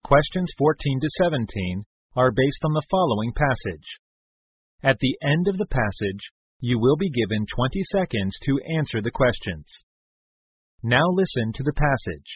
Questions 14 to 17 are based on the following passage. At the end of the passage, you will be given 20 seconds to answer the questions. Now listen to the passage.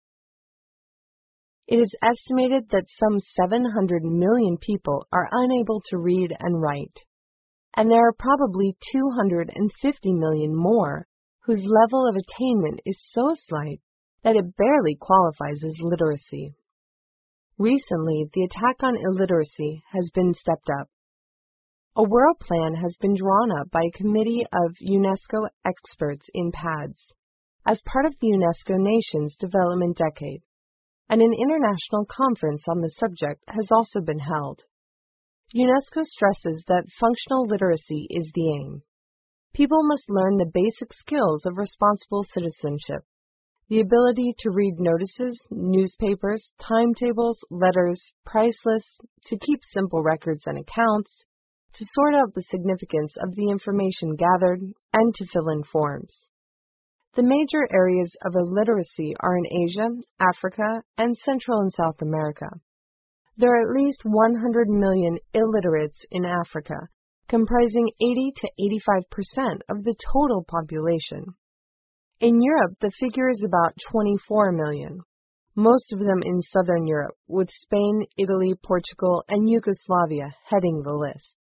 It is estimated that some 700 million people are unable to read and write, and there are probably 250 million more whose level of attainment is so slight that it barely qualifies as literacy. Recently, the attack on illiteracy has been stepped up. A world plan has been drawn up by a committee of UNESCO experts in PADS as part of the UNESCO Nations Development Decade, and an international conference on the subject has also been held. UNESCO stresses that functional literacy is the aim. People must learn the basic skills of responsible citizenship, the ability to read notices, newspapers, timetables, letters, price lists, to keep simple records and accounts, to sort out the significance of the information gathered, and to fill in forms. The major areas of illiteracy are in Asia, Africa, and Central and South America. There are at least 100 million illiterates in Africa, comprising 80 to 85% of the total population. In Europe, the figure is about 24 million, most of them in Southern Europe, with Spain, Italy, Portugal, and Yugoslavia heading the list.